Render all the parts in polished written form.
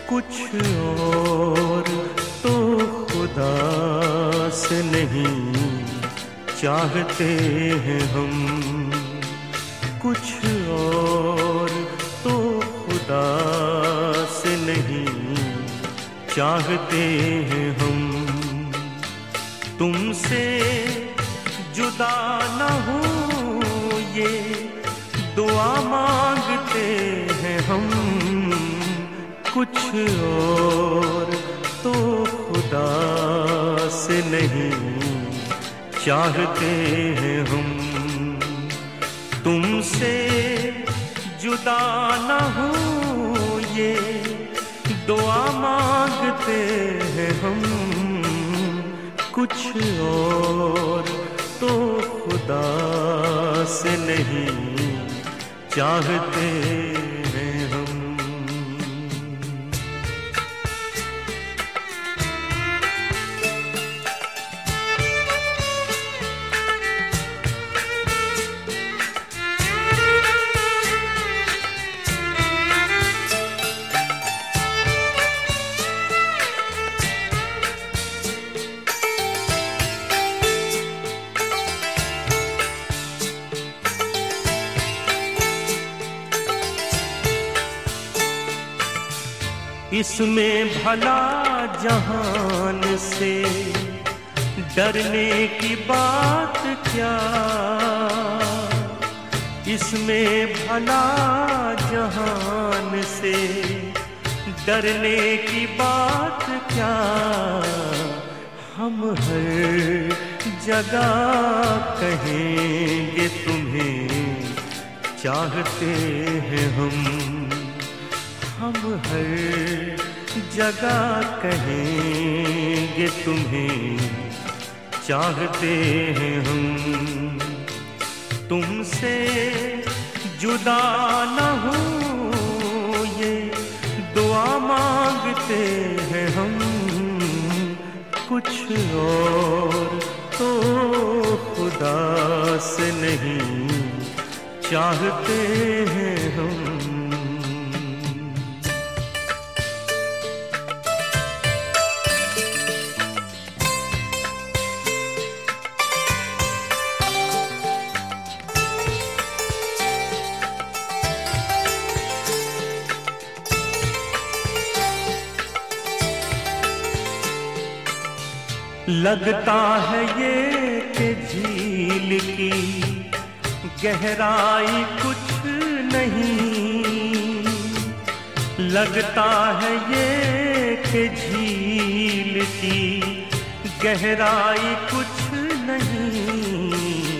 कुछ और तो खुदा से नहीं चाहते हैं हम, कुछ और तो खुदा से नहीं चाहते हैं हम। तुमसे जुदा न हो ये दुआ मांगते हैं हम, कुछ और तो खुदा से नहीं चाहते हैं हम। तुमसे जुदा न हो ये दुआ मांगते हैं हम, कुछ और तो खुदा से नहीं चाहते हैं हम। इसमें भला जहान से डरने की बात क्या, इसमें भला जहान से डरने की बात क्या। हम हर जगह कहेंगे तुम्हें चाहते हैं हम हर जगह कहेंगे तुम्हें चाहते हैं हम। तुमसे जुदा न हो ये दुआ मांगते हैं हम, कुछ और तो खुदा से नहीं चाहते हैं हम। लगता है ये कि झील की गहराई कुछ नहीं, लगता है ये कि झील की गहराई कुछ नहीं।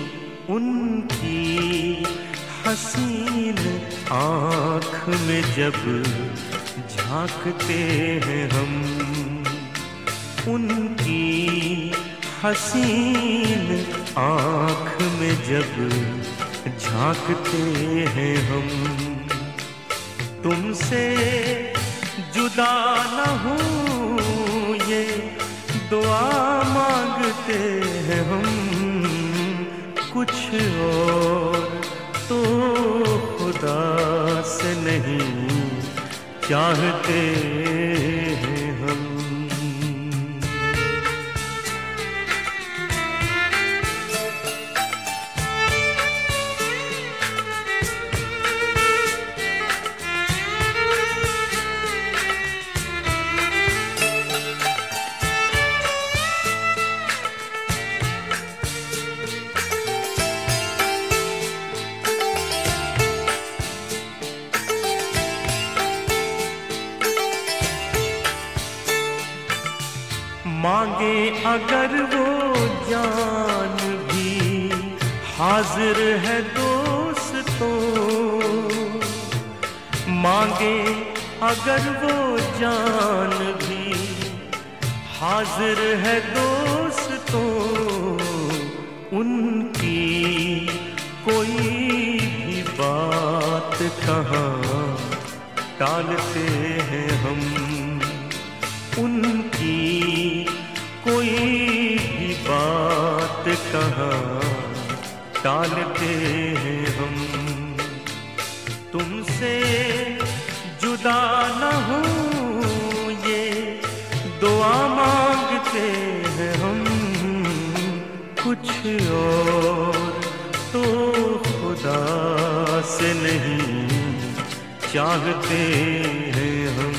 उनकी हसीन आँख में जब झांकते हैं हम, उनकी हसीन आँख में जब झांकते हैं हम। तुमसे जुदा न हो ये दुआ मांगते हैं हम, कुछ और तो खुदा से नहीं चाहते हैं हम। मांगे अगर वो जान भी हाजिर है दोस्तों, मांगे अगर वो जान भी हाजिर है दोस्तों। उनकी कोई भी बात कहाँ टालते हैं हम, उनकी कोई भी बात कहाँ टालते हैं हम। तुमसे जुदा न हो और तो खुदा से नहीं चाहते हैं हम।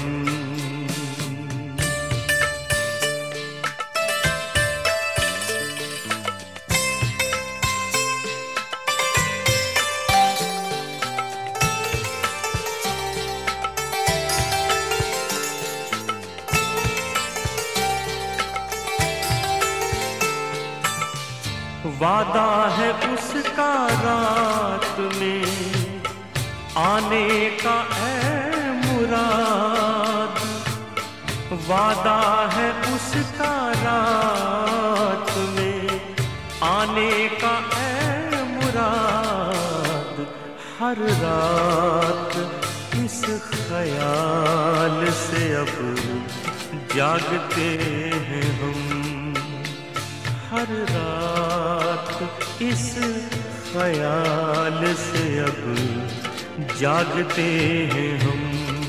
वादा है उसका रात में आने का ऐ मुराद, वादा है उसका रात में आने का ऐ मुराद। हर रात इस ख्याल से अब जागते हैं हम, हर रात इस ख्याल से अब जागते हैं हम।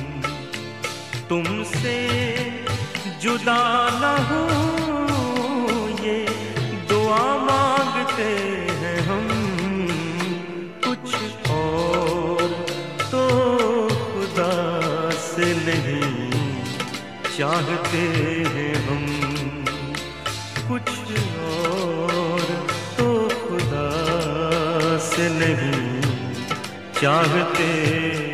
तुमसे जुदा न हो ये दुआ मांगते हैं हम, कुछ और तो खुदा से नहीं चाहते हैं हम, कुछ और तो खुदा से नहीं चाहते